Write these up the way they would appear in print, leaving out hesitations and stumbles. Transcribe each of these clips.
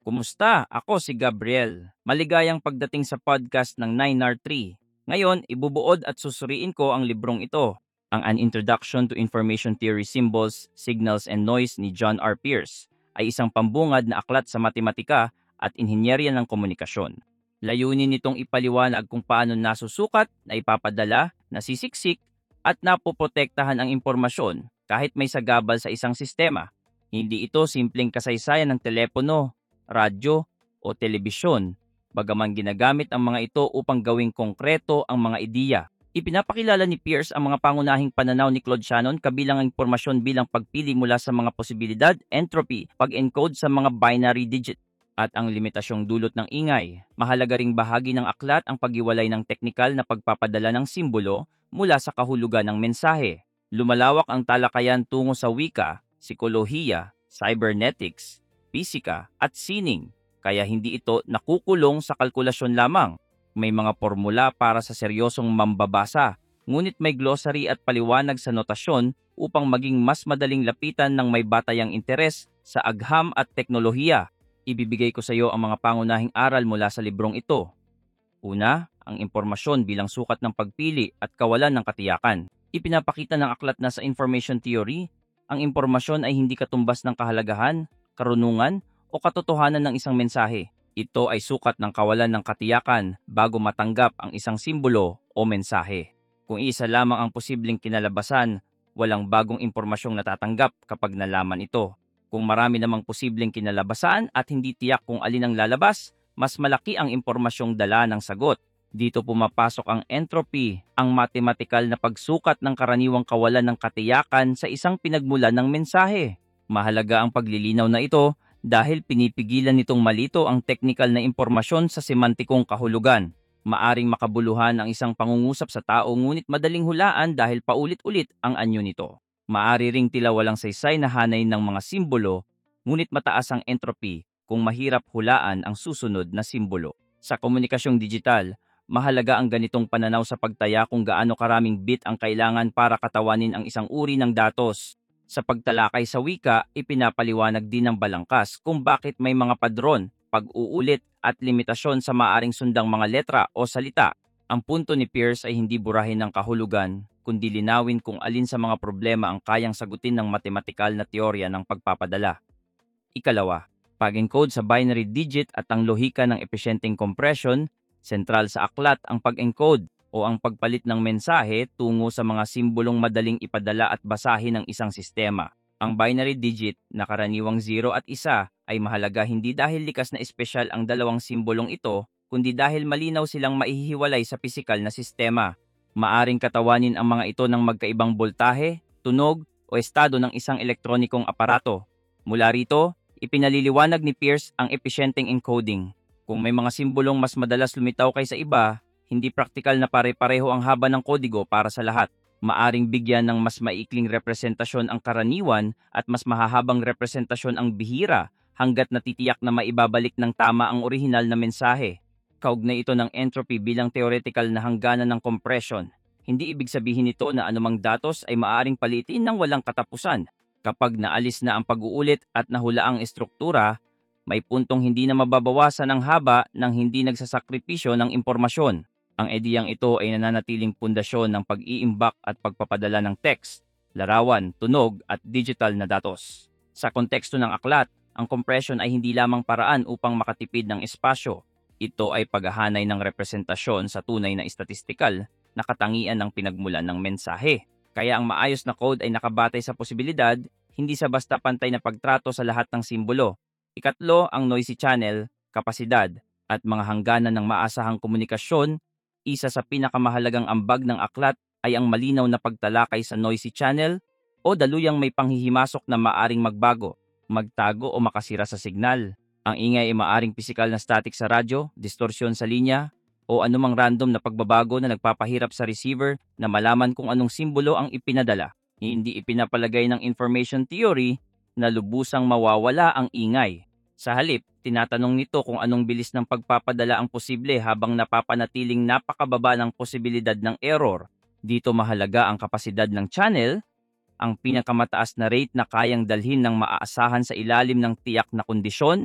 Kumusta? Ako si Gabriel. Maligayang pagdating sa podcast ng 9R3. Ngayon, ibubuod at susuriin ko ang librong ito, ang An Introduction to Information Theory Symbols, Signals and Noise ni John R. Pierce, ay isang pambungad na aklat sa matematika at inhinyerya ng komunikasyon. Layunin nitong ipaliwanag kung paano nasusukat, naipapadala, nasisiksik, at napoprotektahan ang impormasyon kahit may sagabal sa isang sistema. Hindi ito simpleng kasaysayan ng telepono, radyo o telebisyon, bagaman ginagamit ang mga ito upang gawing konkreto ang mga ideya. Ipinapakilala ni Pierce ang mga pangunahing pananaw ni Claude Shannon kabilang ang impormasyon bilang pagpili mula sa mga posibilidad, entropy, pag-encode sa mga binary digit, at ang limitasyong dulot ng ingay. Mahalaga ring bahagi ng aklat ang paghiwalay ng teknikal na pagpapadala ng simbolo mula sa kahulugan ng mensahe. Lumalawak ang talakayan tungo sa wika, psikolohiya, cybernetics, pisika at sining, kaya hindi ito nakukulong sa kalkulasyon lamang. May mga formula para sa seryosong mambabasa, ngunit may glossary at paliwanag sa notasyon upang maging mas madaling lapitan ng may batayang interes sa agham at teknolohiya. Ibibigay ko sa iyo ang mga pangunahing aral mula sa librong ito. Una, ang impormasyon bilang sukat ng pagpili at kawalan ng katiyakan. Ipinapakita ng aklat na sa information theory, ang impormasyon ay hindi katumbas ng kahalagahan, karunungan, o katotohanan ng isang mensahe. Ito ay sukat ng kawalan ng katiyakan bago matanggap ang isang simbolo o mensahe. Kung isa lamang ang posibleng kinalabasan, walang bagong impormasyong natatanggap kapag nalaman ito. Kung marami namang posibleng kinalabasan at hindi tiyak kung alin ang lalabas, mas malaki ang impormasyong dala ng sagot. Dito pumapasok ang entropy, ang matematikal na pagsukat ng karaniwang kawalan ng katiyakan sa isang pinagmulan ng mensahe. Mahalaga ang paglilinaw na ito dahil pinipigilan nitong malito ang teknikal na impormasyon sa semantikong kahulugan. Maaring makabuluhan ang isang pangungusap sa tao ngunit madaling hulaan dahil paulit-ulit ang anyo nito. Maari ring tila walang saysay na hanay ng mga simbolo, ngunit mataas ang entropy kung mahirap hulaan ang susunod na simbolo. Sa komunikasyong digital, mahalaga ang ganitong pananaw sa pagtaya kung gaano karaming bit ang kailangan para katawanin ang isang uri ng datos. Sa pagtalakay sa wika, ipinapaliwanag din ng balangkas kung bakit may mga padron, pag-uulit at limitasyon sa maaring sundang mga letra o salita. Ang punto ni Pierce ay hindi burahin ng kahulugan, kundi linawin kung alin sa mga problema ang kayang sagutin ng matematikal na teorya ng pagpapadala. Ikalawa, pag-encode sa binary digit at ang lohika ng epesyenteng compression. Sentral sa aklat ang pag-encode o ang pagpalit ng mensahe tungo sa mga simbolong madaling ipadala at basahin ng isang sistema. Ang binary digit na karaniwang 0 at 1 ay mahalaga hindi dahil likas na espesyal ang dalawang simbolong ito, kundi dahil malinaw silang maihiwalay sa pisikal na sistema. Maaring katawanin ang mga ito ng magkaibang boltahe, tunog o estado ng isang elektronikong aparato. Mula rito, ipinaliliwanag ni Pierce ang epesyenteng encoding. Kung may mga simbolong mas madalas lumitaw kaysa iba, hindi praktikal na pare-pareho ang haba ng kodigo para sa lahat. Maaring bigyan ng mas maikling representasyon ang karaniwan at mas mahahabang representasyon ang bihira hanggat natitiyak na maibabalik ng tama ang orihinal na mensahe. Kaugnay ito ng entropy bilang theoretical na hangganan ng compression. Hindi ibig sabihin nito na anumang datos ay maaaring palitin ng walang katapusan. Kapag naalis na ang pag-uulit at nahula ang estruktura, may puntong hindi na mababawasan ng haba ng hindi nagsasakripisyo ng impormasyon. Ang ideyang ito ay nananatiling pundasyon ng pag-iimbak at pagpapadala ng text, larawan, tunog at digital na datos. Sa konteksto ng aklat, ang compression ay hindi lamang paraan upang makatipid ng espasyo. Ito ay paghahanay ng representasyon sa tunay na estatistikal na katangian ng pinagmulan ng mensahe. Kaya ang maayos na code ay nakabatay sa posibilidad, hindi sa basta pantay na pagtrato sa lahat ng simbolo. Ikatlo, ang noisy channel, kapasidad, at mga hangganan ng maasahang komunikasyon. Isa sa pinakamahalagang ambag ng aklat ay ang malinaw na pagtalakay sa noisy channel o daluyang may panghihimasok na maaring magbago, magtago o makasira sa signal. Ang ingay ay maaring pisikal na static sa radyo, distorsyon sa linya, o anumang random na pagbabago na nagpapahirap sa receiver na malaman kung anong simbolo ang ipinadala. Hindi ipinapalagay ng information theory na lubusang mawawala ang ingay. Sa halip, tinatanong nito kung anong bilis ng pagpapadala ang posible habang napapanatiling napakababa ng posibilidad ng error. Dito mahalaga ang kapasidad ng channel, ang pinakamataas na rate na kayang dalhin ng maaasahan sa ilalim ng tiyak na kondisyon,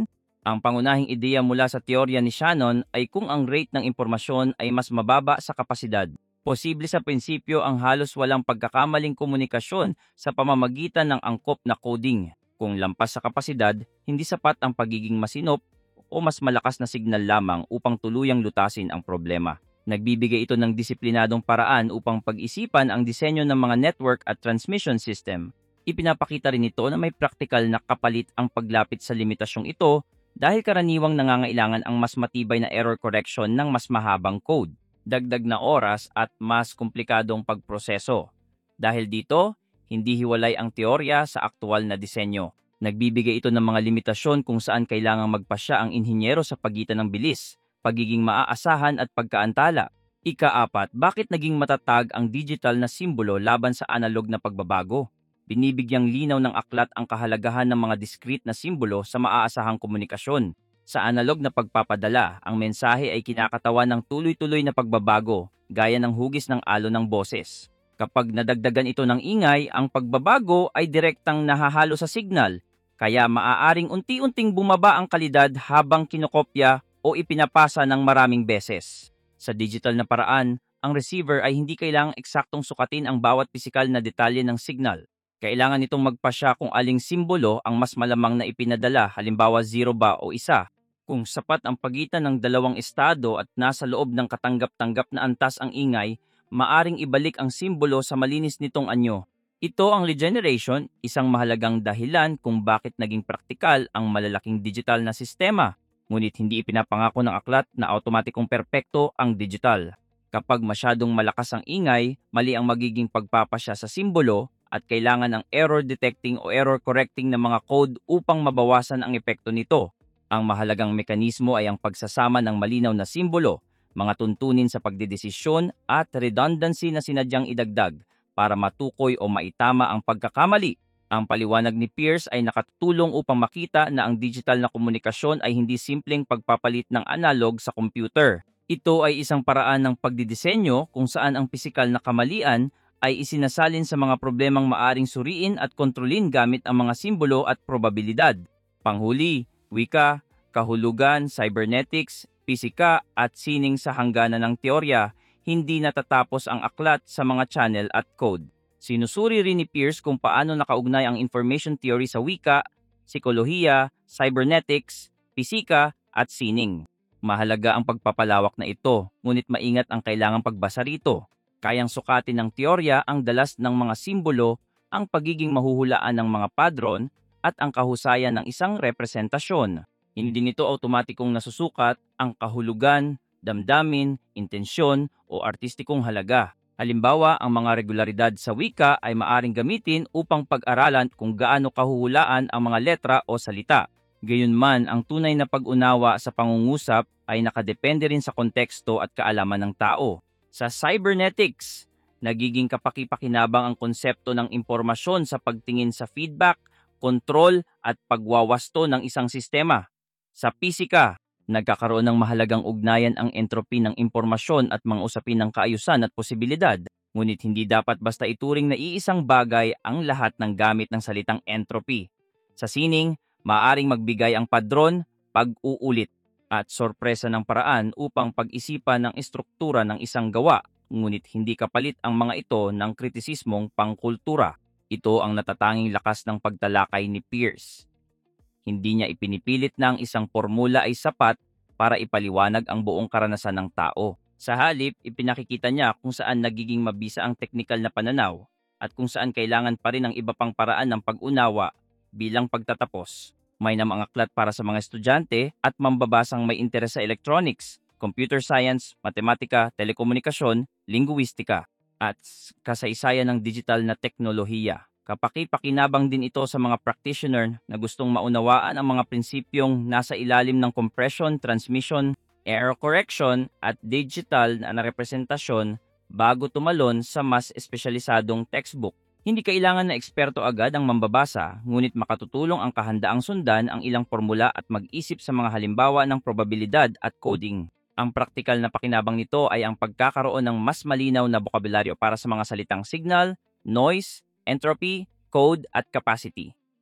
Ang pangunahing ideya mula sa teorya ni Shannon ay kung ang rate ng impormasyon ay mas mababa sa kapasidad. Posible sa prinsipyo ang halos walang pagkakamaling komunikasyon sa pamamagitan ng angkop na coding. Kung lampas sa kapasidad, hindi sapat ang pagiging masinop o mas malakas na signal lamang upang tuluyang lutasin ang problema. Nagbibigay ito ng disiplinadong paraan upang pag-isipan ang disenyo ng mga network at transmission system. Ipinapakita rin ito na may praktikal na kapalit ang paglapit sa limitasyong ito dahil karaniwang nangangailangan ang mas matibay na error correction ng mas mahabang code, dagdag na oras at mas komplikadong pagproseso. Dahil dito, hindi hiwalay ang teorya sa aktual na disenyo. Nagbibigay ito ng mga limitasyon kung saan kailangang magpasya ang inhinyero sa pagitan ng bilis, pagiging maaasahan at pagkaantala. Ika-4, bakit naging matatag ang digital na simbolo laban sa analog na pagbabago? Binibigyang linaw ng aklat ang kahalagahan ng mga discrete na simbolo sa maaasahang komunikasyon. Sa analog na pagpapadala, ang mensahe ay kinakatawan ng tuloy-tuloy na pagbabago, gaya ng hugis ng alon ng boses. Kapag nadagdagan ito ng ingay, ang pagbabago ay direktang nahahalo sa signal, kaya maaaring unti-unting bumaba ang kalidad habang kinokopya o ipinapasa ng maraming beses. Sa digital na paraan, ang receiver ay hindi kailangang eksaktong sukatin ang bawat pisikal na detalye ng signal. Kailangan nitong magpasya kung aling simbolo ang mas malamang na ipinadala, halimbawa 0 ba o 1. Kung sapat ang pagitan ng dalawang estado at nasa loob ng katanggap-tanggap na antas ang ingay, maaring ibalik ang simbolo sa malinis nitong anyo. Ito ang regeneration, isang mahalagang dahilan kung bakit naging praktikal ang malalaking digital na sistema. Ngunit hindi ipinapangako ng aklat na automatikong perpekto ang digital. Kapag masyadong malakas ang ingay, mali ang magiging pagpapasya sa simbolo, at kailangan ng error detecting o error correcting ng mga code upang mabawasan ang epekto nito. Ang mahalagang mekanismo ay ang pagsasama ng malinaw na simbolo, mga tuntunin sa pagdedesisyon at redundancy na sinadyang idagdag para matukoy o maitama ang pagkakamali. Ang paliwanag ni Pierce ay nakatulong upang makita na ang digital na komunikasyon ay hindi simpleng pagpapalit ng analog sa computer. Ito ay isang paraan ng pagdidisenyo kung saan ang pisikal na kamalian ay isinasalin sa mga problemang maaring suriin at kontrolin gamit ang mga simbolo at probabilidad. Panghuli, wika, kahulugan, cybernetics, pisika at sining sa hangganan ng teorya, hindi natatapos ang aklat sa mga channel at code. Sinusuri rin ni Pierce kung paano nakaugnay ang information theory sa wika, psikolohiya, cybernetics, pisika at sining. Mahalaga ang pagpapalawak na ito, ngunit maingat ang kailangang pagbasa rito. Kayang sukatin ng teorya ang dalas ng mga simbolo, ang pagiging mahuhulaan ng mga padron, at ang kahusayan ng isang representasyon. Hindi nito automatikong nasusukat ang kahulugan, damdamin, intensyon o artistikong halaga. Halimbawa, ang mga regularidad sa wika ay maaring gamitin upang pag-aralan kung gaano kahuhulaan ang mga letra o salita. Gayunman, ang tunay na pag-unawa sa pangungusap ay nakadepende rin sa konteksto at kaalaman ng tao. Sa cybernetics, nagiging kapaki-pakinabang ang konsepto ng impormasyon sa pagtingin sa feedback, kontrol at pagwawasto ng isang sistema. Sa pisika, nagkakaroon ng mahalagang ugnayan ang entropy ng impormasyon at mga usapin ng kaayusan at posibilidad. Ngunit hindi dapat basta ituring na iisang bagay ang lahat ng gamit ng salitang entropy. Sa sining, maaaring magbigay ang padron, pag-uulit, at sorpresa ng paraan upang pag-isipan ng estruktura ng isang gawa, ngunit hindi kapalit ang mga ito ng kritisismong pangkultura. Ito ang natatanging lakas ng pagtalakay ni Pierce. Hindi niya ipinipilit na ang isang formula ay sapat para ipaliwanag ang buong karanasan ng tao. Sa halip, ipinakikita niya kung saan nagiging mabisa ang teknikal na pananaw at kung saan kailangan pa rin ang iba pang paraan ng pag-unawa bilang pagtatapos. May namang aklat para sa mga estudyante at mambabasang may interes sa electronics, computer science, matematika, telekomunikasyon, linguistika, at kasaysayan ng digital na teknolohiya. Kapaki-pakinabang din ito sa mga practitioner na gustong maunawaan ang mga prinsipyong nasa ilalim ng compression, transmission, error correction at digital na representasyon bago tumalon sa mas espesyalisadong textbook. Hindi kailangan na eksperto agad ang mambabasa, ngunit makatutulong ang kahandaang sundan ang ilang formula at mag-isip sa mga halimbawa ng probabilidad at coding. Ang praktikal na pakinabang nito ay ang pagkakaroon ng mas malinaw na bokabularyo para sa mga salitang signal, noise, entropy, code at capacity.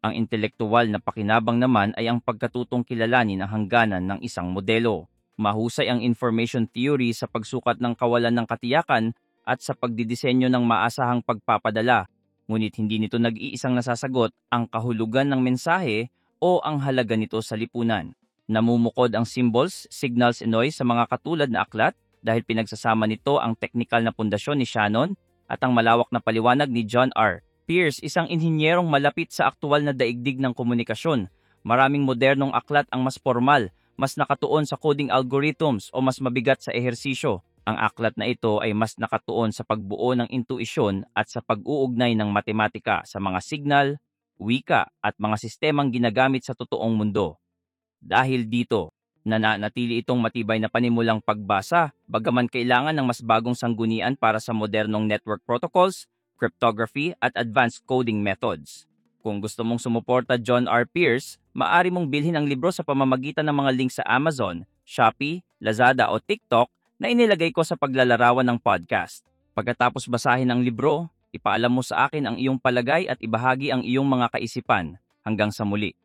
Ang intelektuwal na pakinabang naman ay ang pagkatutong kilalanin ang hangganan ng isang modelo. Mahusay ang information theory sa pagsukat ng kawalan ng katiyakan at sa pagdidisenyo ng maasahang pagpapadala. Ngunit hindi nito nag-iisang nasasagot ang kahulugan ng mensahe o ang halaga nito sa lipunan. Namumukod ang symbols, signals, and noise sa mga katulad na aklat dahil pinagsasama nito ang teknikal na pundasyon ni Shannon at ang malawak na paliwanag ni John R. Pierce, isang inhinyerong malapit sa aktual na daigdig ng komunikasyon. Maraming modernong aklat ang mas formal, mas nakatuon sa coding algorithms o mas mabigat sa ehersisyo. Ang aklat na ito ay mas nakatuon sa pagbuo ng intuisyon at sa pag-uugnay ng matematika sa mga signal, wika at mga sistemang ginagamit sa totoong mundo. Dahil dito, nananatili itong matibay na panimulang pagbasa, bagaman kailangan ng mas bagong sanggunian para sa modernong network protocols, cryptography at advanced coding methods. Kung gusto mong sumuporta John R. Pierce, maaari mong bilhin ang libro sa pamamagitan ng mga link sa Amazon, Shopee, Lazada o TikTok na inilagay ko sa paglalarawan ng podcast. Pagkatapos basahin ang libro, ipaalam mo sa akin ang iyong palagay at ibahagi ang iyong mga kaisipan. Hanggang sa muli.